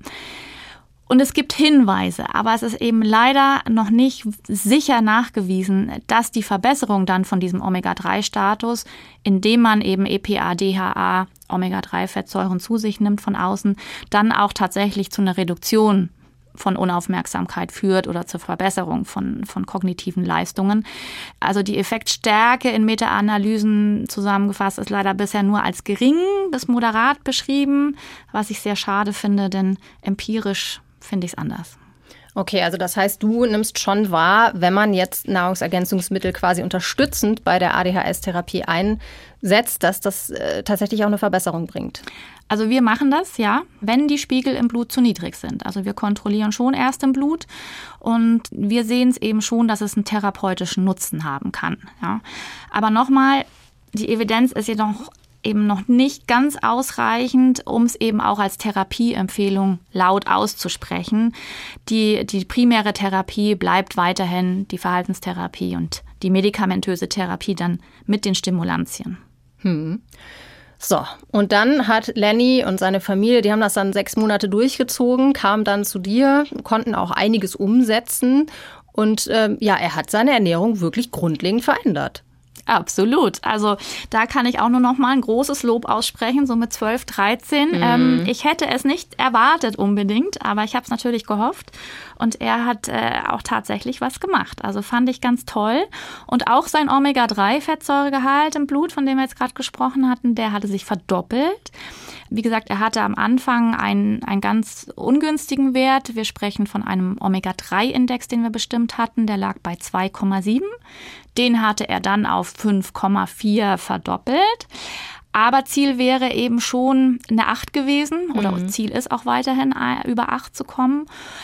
[SPEAKER 6] Und es gibt Hinweise, aber es ist eben leider noch nicht sicher nachgewiesen, dass die Verbesserung dann von diesem Omega drei Status, indem man eben E P A, D H A, Omega drei Fettsäuren zu sich nimmt von außen, dann auch tatsächlich zu einer Reduktion von Unaufmerksamkeit führt oder zur Verbesserung von, von kognitiven Leistungen. Also die Effektstärke in Meta-Analysen zusammengefasst ist leider bisher nur als gering bis moderat beschrieben, was ich sehr schade finde, denn empirisch finde ich es anders.
[SPEAKER 2] Okay, also das heißt, du nimmst schon wahr, wenn man jetzt Nahrungsergänzungsmittel quasi unterstützend bei der A D H S-Therapie einsetzt, dass das äh, tatsächlich auch eine Verbesserung bringt.
[SPEAKER 6] Also wir machen das, ja, wenn die Spiegel im Blut zu niedrig sind. Also wir kontrollieren schon erst im Blut und wir sehen es eben schon, dass es einen therapeutischen Nutzen haben kann. Ja. Aber nochmal, die Evidenz ist jedoch eben noch nicht ganz ausreichend, um es eben auch als Therapieempfehlung laut auszusprechen. Die, die primäre Therapie bleibt weiterhin die Verhaltenstherapie und die medikamentöse Therapie dann mit den Stimulantien.
[SPEAKER 2] Hm. So, und dann hat Lenny und seine Familie, die haben das dann sechs Monate durchgezogen, kamen dann zu dir, konnten auch einiges umsetzen und ähm, ja, er hat seine Ernährung wirklich grundlegend verändert.
[SPEAKER 6] Absolut. Also da kann ich auch nur noch mal ein großes Lob aussprechen, so mit zwölf, dreizehn. Mhm. Ähm, ich hätte es nicht erwartet unbedingt, aber ich habe es natürlich gehofft. Und er hat äh, auch tatsächlich was gemacht. Also fand ich ganz toll. Und auch sein Omega drei Fettsäuregehalt im Blut, von dem wir jetzt gerade gesprochen hatten, der hatte sich verdoppelt. Wie gesagt, er hatte am Anfang einen, einen ganz ungünstigen Wert. Wir sprechen von einem Omega drei Index, den wir bestimmt hatten. Der lag bei zwei Komma sieben. Den hatte er dann auf fünf Komma vier verdoppelt. Aber Ziel wäre eben schon eine acht gewesen. Oder mhm. Ziel ist auch weiterhin, über acht zu kommen.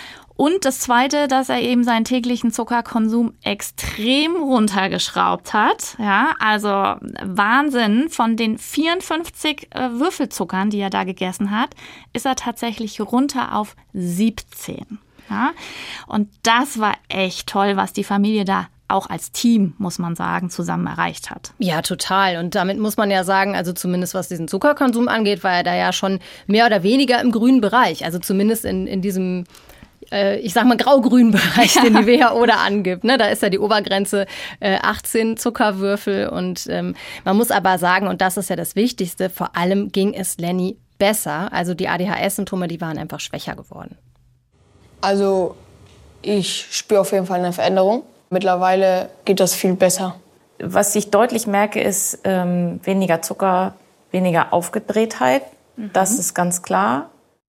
[SPEAKER 6] Und das Zweite, dass er eben seinen täglichen Zuckerkonsum extrem runtergeschraubt hat. Ja, also Wahnsinn. Von den vierundfünfzig äh, Würfelzuckern, die er da gegessen hat, ist er tatsächlich runter auf siebzehn. Ja, und das war echt toll, was die Familie da auch als Team, muss man sagen, zusammen erreicht hat.
[SPEAKER 2] Ja, total. Und damit muss man ja sagen, also zumindest was diesen Zuckerkonsum angeht, war er da ja schon mehr oder weniger im grünen Bereich. Also zumindest in, in diesem ich sag mal, grau-grünen Bereich, ja. den die W H O da angibt. Ne? Da ist ja die Obergrenze äh, achtzehn Zuckerwürfel. Und ähm, man muss aber sagen, und das ist ja das Wichtigste, vor allem ging es Lenny besser. Also die A D H S-Symptome, die waren einfach schwächer geworden.
[SPEAKER 4] Also ich spüre auf jeden Fall eine Veränderung. Mittlerweile geht das viel besser.
[SPEAKER 5] Was ich deutlich merke, ist ähm, weniger Zucker, weniger Aufgedrehtheit. Mhm. Das ist ganz klar.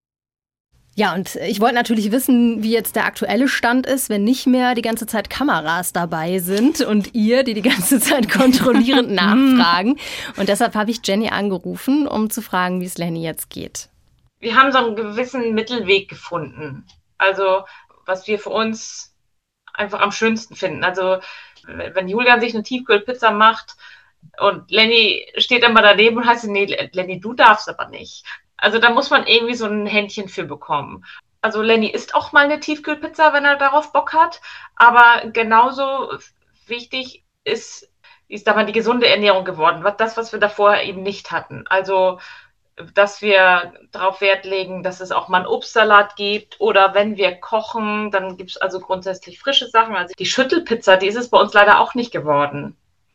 [SPEAKER 2] Ja, und ich wollte natürlich wissen, wie jetzt der aktuelle Stand ist, wenn nicht mehr die ganze Zeit Kameras dabei sind und ihr, die die ganze Zeit kontrollierend nachfragen. Und deshalb habe ich Jenny angerufen, um zu fragen, wie es Lenny jetzt geht.
[SPEAKER 1] Wir haben so einen gewissen Mittelweg gefunden. Also, was wir für uns einfach am schönsten finden. Also, wenn Julian sich eine Tiefkühlpizza macht und Lenny steht immer daneben und heißt, nee, Lenny, du darfst aber nicht. Also da muss man irgendwie so ein Händchen für bekommen. Also Lenny isst auch mal eine Tiefkühlpizza, wenn er darauf Bock hat. Aber genauso wichtig ist, ist da mal die gesunde Ernährung geworden. Das, was wir davor eben nicht hatten. Also, dass wir darauf Wert legen, dass es auch mal einen Obstsalat gibt. Oder wenn wir kochen, dann gibt es also grundsätzlich frische Sachen. Also die Schüttelpizza, die ist es bei uns leider auch nicht geworden.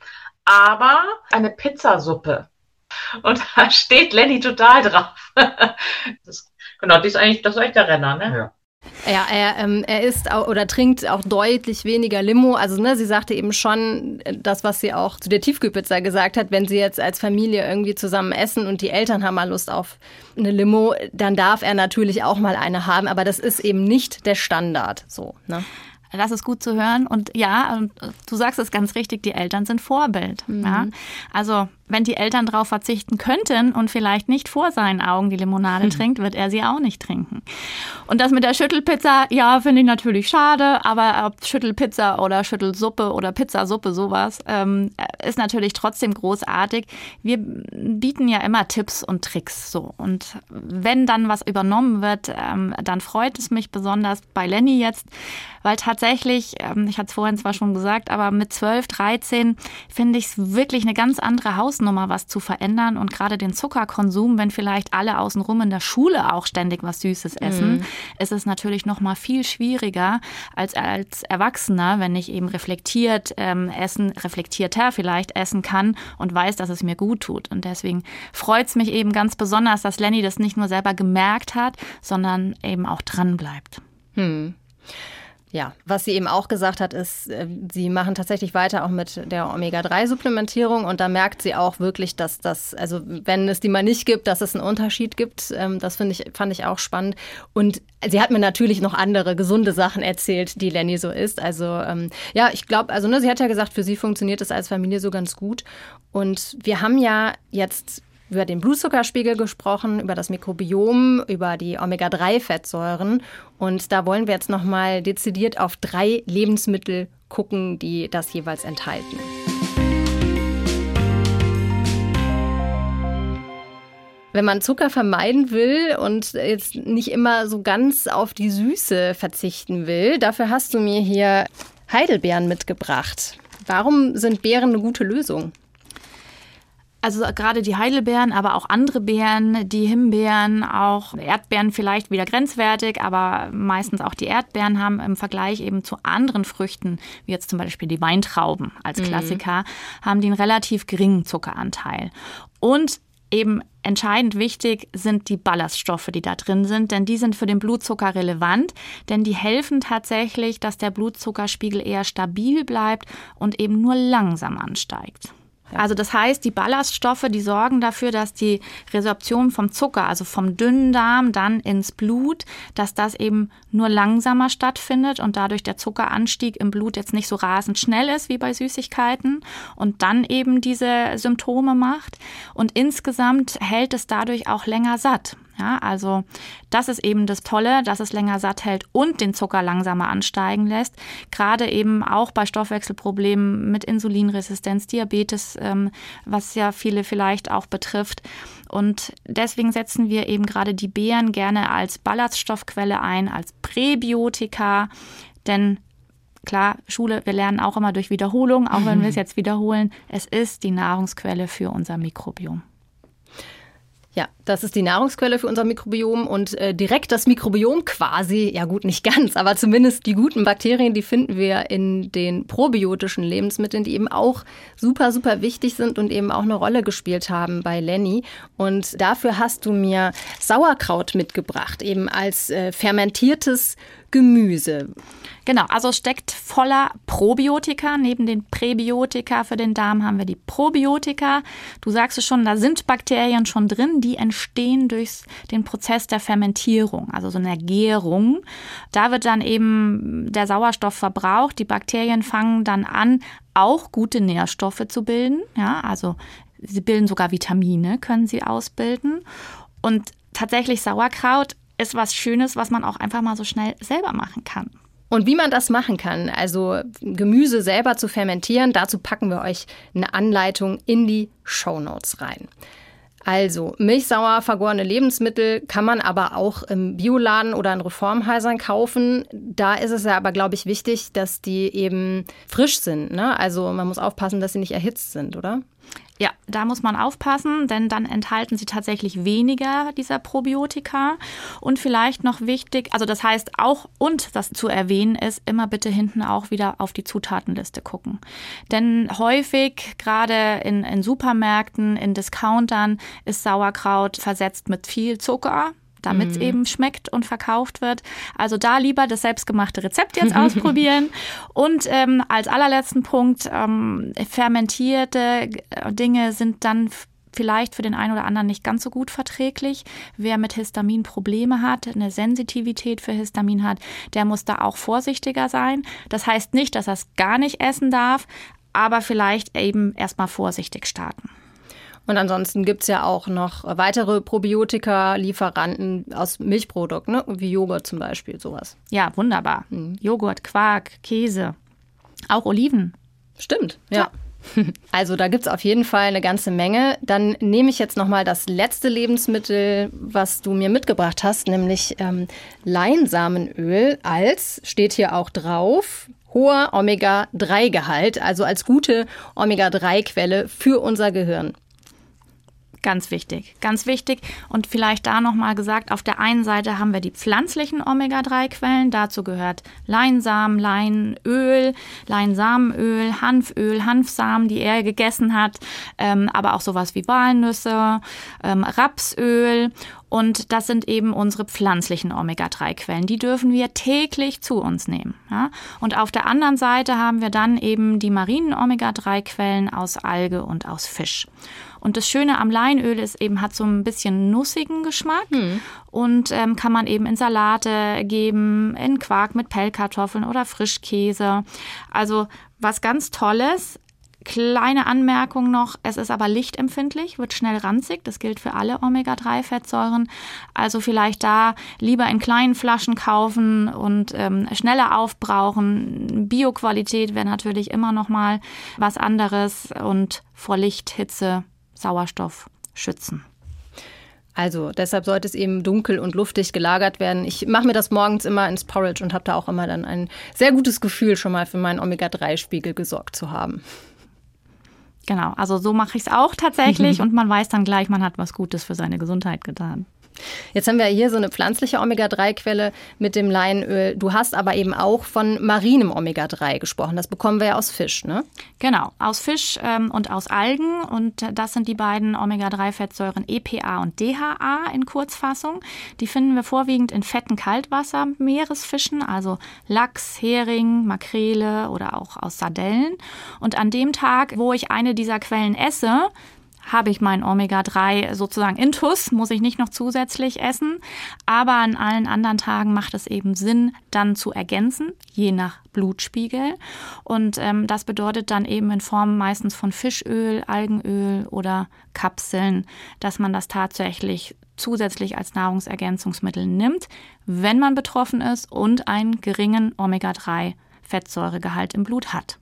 [SPEAKER 1] Aber eine Pizzasuppe. Und da steht Lenny total drauf. Das, genau, das ist eigentlich, das ist eigentlich der Renner, ne?
[SPEAKER 2] Ja, ja er, ähm, er isst auch, oder trinkt auch deutlich weniger Limo. Also, ne, sie sagte eben schon das, was sie auch zu der Tiefkühlpizza gesagt hat. Wenn sie jetzt als Familie irgendwie zusammen essen und die Eltern haben mal Lust auf eine Limo, dann darf er natürlich auch mal eine haben. Aber das ist eben nicht der Standard, so, ne?
[SPEAKER 6] Das ist gut zu hören. Und ja, du sagst es ganz richtig, die Eltern sind Vorbild. Mhm. Ja? Also wenn die Eltern darauf verzichten könnten und vielleicht nicht vor seinen Augen die Limonade mhm. trinkt, wird er sie auch nicht trinken. Und das mit der Schüttelpizza, ja, finde ich natürlich schade, aber ob Schüttelpizza oder Schüttelsuppe oder Pizzasuppe, sowas, ähm, ist natürlich trotzdem großartig. Wir bieten ja immer Tipps und Tricks so. Und wenn dann was übernommen wird, ähm, dann freut es mich besonders bei Lenny jetzt, weil tatsächlich, ähm, ich hatte es vorhin zwar schon gesagt, aber mit zwölf, dreizehn finde ich es wirklich eine ganz andere Hausnummer, was zu verändern. Und gerade den Zuckerkonsum, wenn vielleicht alle außenrum in der Schule auch ständig was Süßes essen, mhm. ist es natürlich noch mal viel schwieriger als als Erwachsener, wenn ich eben reflektiert ähm, essen, reflektierter vielleicht essen kann und weiß, dass es mir gut tut. Und deswegen freut es mich eben ganz besonders, dass Lenny das nicht nur selber gemerkt hat, sondern eben auch dran bleibt.
[SPEAKER 2] Hm. Ja, was sie eben auch gesagt hat, ist, sie machen tatsächlich weiter auch mit der Omega drei Supplementierung und da merkt sie auch wirklich, dass das, also wenn es die mal nicht gibt, dass es einen Unterschied gibt. Das finde ich, fand ich auch spannend. Und sie hat mir natürlich noch andere gesunde Sachen erzählt, die Lenny so isst. Also ja, ich glaube, also ne, sie hat ja gesagt, für sie funktioniert es als Familie so ganz gut. Und wir haben ja jetzt über den Blutzuckerspiegel gesprochen, über das Mikrobiom, über die Omega drei Fettsäuren. Und da wollen wir jetzt nochmal dezidiert auf drei Lebensmittel gucken, die das jeweils enthalten. Wenn man Zucker vermeiden will und jetzt nicht immer so ganz auf die Süße verzichten will, dafür hast du mir hier Heidelbeeren mitgebracht. Warum sind Beeren eine gute Lösung?
[SPEAKER 6] Also gerade die Heidelbeeren, aber auch andere Beeren, die Himbeeren, auch Erdbeeren vielleicht wieder grenzwertig, aber meistens auch die Erdbeeren haben im Vergleich eben zu anderen Früchten, wie jetzt zum Beispiel die Weintrauben als Klassiker, mhm. haben die einen relativ geringen Zuckeranteil. Und eben entscheidend wichtig sind die Ballaststoffe, die da drin sind, denn die sind für den Blutzucker relevant, denn die helfen tatsächlich, dass der Blutzuckerspiegel eher stabil bleibt und eben nur langsam ansteigt. Also das heißt, die Ballaststoffe, die sorgen dafür, dass die Resorption vom Zucker, also vom dünnen Darm dann ins Blut, dass das eben nur langsamer stattfindet und dadurch der Zuckeranstieg im Blut jetzt nicht so rasend schnell ist wie bei Süßigkeiten und dann eben diese Symptome macht. Und insgesamt hält es dadurch auch länger satt. Ja, also das ist eben das Tolle, dass es länger satt hält und den Zucker langsamer ansteigen lässt. Gerade eben auch bei Stoffwechselproblemen mit Insulinresistenz, Diabetes, ähm, was ja viele vielleicht auch betrifft. Und deswegen setzen wir eben gerade die Beeren gerne als Ballaststoffquelle ein, als Präbiotika. Denn klar, Schule, wir lernen auch immer durch Wiederholung, auch wenn wir es jetzt wiederholen. Es ist die Nahrungsquelle für unser Mikrobiom.
[SPEAKER 2] Ja, das ist die Nahrungsquelle für unser Mikrobiom und äh, direkt das Mikrobiom quasi, ja gut, nicht ganz, aber zumindest die guten Bakterien, die finden wir in den probiotischen Lebensmitteln, die eben auch super, super wichtig sind und eben auch eine Rolle gespielt haben bei Lenny. Und dafür hast du mir Sauerkraut mitgebracht, eben als äh, fermentiertes Gemüse.
[SPEAKER 6] Genau, also es steckt voller Probiotika. Neben den Präbiotika für den Darm haben wir die Probiotika. Du sagst es schon, da sind Bakterien schon drin, die entstehen durch den Prozess der Fermentierung, also so einer Gärung. Da wird dann eben der Sauerstoff verbraucht. Die Bakterien fangen dann an, auch gute Nährstoffe zu bilden. Ja, also sie bilden sogar Vitamine, können sie ausbilden. Und tatsächlich Sauerkraut ist was Schönes, was man auch einfach mal so schnell selber machen kann.
[SPEAKER 2] Und wie man das machen kann, also Gemüse selber zu fermentieren, dazu packen wir euch eine Anleitung in die Shownotes rein. Also milchsauer vergorene Lebensmittel kann man aber auch im Bioladen oder in Reformhäusern kaufen. Da ist es ja aber, glaube ich, wichtig, dass die eben frisch sind, ne? Also man muss aufpassen, dass sie nicht erhitzt sind, oder?
[SPEAKER 6] Ja, da muss man aufpassen, denn dann enthalten sie tatsächlich weniger dieser Probiotika. Und vielleicht noch wichtig, also das heißt auch, und das zu erwähnen ist, immer bitte hinten auch wieder auf die Zutatenliste gucken. Denn häufig, gerade in, in Supermärkten, in Discountern, ist Sauerkraut versetzt mit viel Zucker, damit es mhm. eben schmeckt und verkauft wird. Also da lieber das selbstgemachte Rezept jetzt ausprobieren. Und ähm, als allerletzten Punkt, ähm, fermentierte Dinge sind dann vielleicht für den einen oder anderen nicht ganz so gut verträglich. Wer mit Histamin Probleme hat, eine Sensitivität für Histamin hat, der muss da auch vorsichtiger sein. Das heißt nicht, dass er es gar nicht essen darf, aber vielleicht eben erstmal vorsichtig starten.
[SPEAKER 2] Und ansonsten gibt es ja auch noch weitere Probiotika-Lieferanten aus Milchprodukten, ne? Wie Joghurt zum Beispiel, sowas.
[SPEAKER 6] Ja, wunderbar. Mhm. Joghurt, Quark, Käse, auch Oliven.
[SPEAKER 2] Stimmt, ja. ja. Also da gibt es auf jeden Fall eine ganze Menge. Dann nehme ich jetzt nochmal das letzte Lebensmittel, was du mir mitgebracht hast, nämlich ähm, Leinsamenöl als, steht hier auch drauf, hoher Omega drei Gehalt, also als gute Omega drei Quelle für unser Gehirn.
[SPEAKER 6] Ganz wichtig, ganz wichtig. Und vielleicht da nochmal gesagt, auf der einen Seite haben wir die pflanzlichen Omega drei Quellen. Dazu gehört Leinsamen, Leinöl, Leinsamenöl, Hanföl, Hanfsamen, die er gegessen hat, ähm, aber auch sowas wie Walnüsse, ähm, Rapsöl. Und das sind eben unsere pflanzlichen Omega drei Quellen. Die dürfen wir täglich zu uns nehmen. Ja? Und auf der anderen Seite haben wir dann eben die marinen Omega drei Quellen aus Alge und aus Fisch. Und das Schöne am Leinöl ist eben, hat so ein bisschen nussigen Geschmack hm. und ähm, kann man eben in Salate geben, in Quark mit Pellkartoffeln oder Frischkäse. Also was ganz Tolles. Kleine Anmerkung noch, es ist aber lichtempfindlich, wird schnell ranzig. Das gilt für alle Omega drei Fettsäuren. Also vielleicht da lieber in kleinen Flaschen kaufen und ähm, schneller aufbrauchen. Bioqualität wäre natürlich immer noch mal was anderes und vor Licht, Hitze, Sauerstoff schützen.
[SPEAKER 2] Also deshalb sollte es eben dunkel und luftig gelagert werden. Ich mache mir das morgens immer ins Porridge und habe da auch immer dann ein sehr gutes Gefühl, schon mal für meinen Omega drei Spiegel gesorgt zu haben.
[SPEAKER 6] Genau, also so mache ich es auch tatsächlich und man weiß dann gleich, man hat was Gutes für seine Gesundheit getan.
[SPEAKER 2] Jetzt haben wir hier so eine pflanzliche Omega drei Quelle mit dem Leinöl. Du hast aber eben auch von marinem Omega drei gesprochen. Das bekommen wir ja aus Fisch, ne?
[SPEAKER 6] Genau, aus Fisch ähm, und aus Algen. Und das sind die beiden Omega drei Fettsäuren E P A und D H A in Kurzfassung. Die finden wir vorwiegend in fetten Kaltwasser, Meeresfischen, also Lachs, Hering, Makrele oder auch aus Sardellen. Und an dem Tag, wo ich eine dieser Quellen esse, habe ich mein Omega drei sozusagen intus, muss ich nicht noch zusätzlich essen. Aber an allen anderen Tagen macht es eben Sinn, dann zu ergänzen, je nach Blutspiegel. Und ähm, das bedeutet dann eben in Form meistens von Fischöl, Algenöl oder Kapseln, dass man das tatsächlich zusätzlich als Nahrungsergänzungsmittel nimmt, wenn man betroffen ist und einen geringen Omega drei Fettsäuregehalt im Blut hat.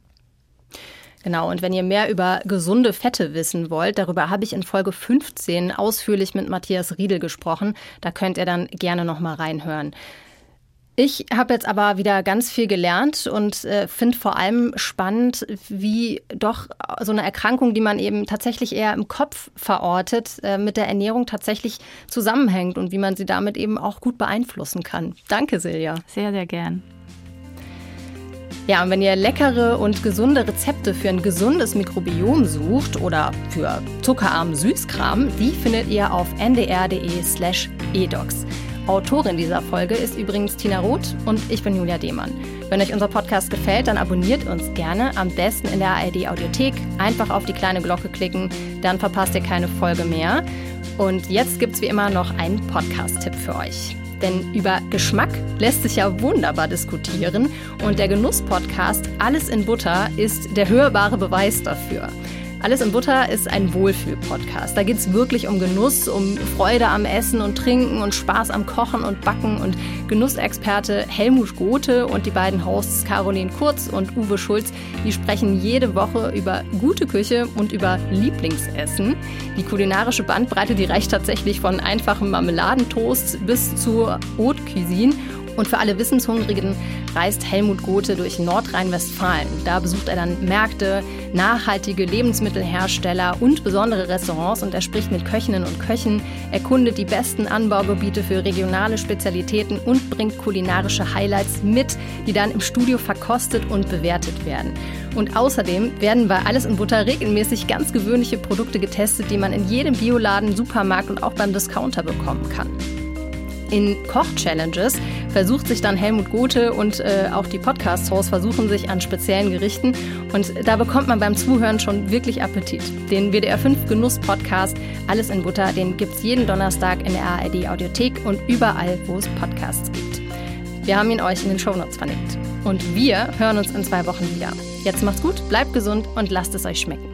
[SPEAKER 2] Genau, und wenn ihr mehr über gesunde Fette wissen wollt, darüber habe ich in Folge fünfzehn ausführlich mit Matthias Riedel gesprochen. Da könnt ihr dann gerne noch mal reinhören. Ich habe jetzt aber wieder ganz viel gelernt und äh, finde vor allem spannend, wie doch so eine Erkrankung, die man eben tatsächlich eher im Kopf verortet, äh, mit der Ernährung tatsächlich zusammenhängt und wie man sie damit eben auch gut beeinflussen kann. Danke, Silja.
[SPEAKER 6] Sehr, sehr gern.
[SPEAKER 2] Ja, und wenn ihr leckere und gesunde Rezepte für ein gesundes Mikrobiom sucht oder für zuckerarmen Süßkram, die findet ihr auf ndr.de slash edox. Autorin dieser Folge ist übrigens Tina Roth und ich bin Julia Dehmann. Wenn euch unser Podcast gefällt, dann abonniert uns gerne, am besten in der A R D-Audiothek. Einfach auf die kleine Glocke klicken, dann verpasst ihr keine Folge mehr. Und jetzt gibt's wie immer noch einen Podcast-Tipp für euch. Denn über Geschmack lässt sich ja wunderbar diskutieren und der Genuss-Podcast Alles in Butter ist der hörbare Beweis dafür. Alles in Butter ist ein Wohlfühl-Podcast. Da geht es wirklich um Genuss, um Freude am Essen und Trinken und Spaß am Kochen und Backen. Und Genussexperte Helmut Gothe und die beiden Hosts Caroline Kurz und Uwe Schulz, die sprechen jede Woche über gute Küche und über Lieblingsessen. Die kulinarische Bandbreite, die reicht tatsächlich von einfachem Marmeladentoast bis zur Haute Cuisine. Und für alle Wissenshungrigen reist Helmut Gothe durch Nordrhein-Westfalen. Da besucht er dann Märkte, nachhaltige Lebensmittelhersteller und besondere Restaurants und er spricht mit Köchinnen und Köchen, erkundet die besten Anbaugebiete für regionale Spezialitäten und bringt kulinarische Highlights mit, die dann im Studio verkostet und bewertet werden. Und außerdem werden bei Alles in Butter regelmäßig ganz gewöhnliche Produkte getestet, die man in jedem Bioladen, Supermarkt und auch beim Discounter bekommen kann. In Koch-Challenges versucht sich dann Helmut Gothe und äh, auch die Podcast-Hosts versuchen sich an speziellen Gerichten. Und da bekommt man beim Zuhören schon wirklich Appetit. Den W D R fünf Genuss-Podcast Alles in Butter, den gibt's jeden Donnerstag in der A R D-Audiothek und überall, wo es Podcasts gibt. Wir haben ihn euch in den Shownotes verlinkt. Und wir hören uns in zwei Wochen wieder. Jetzt macht's gut, bleibt gesund und lasst es euch schmecken.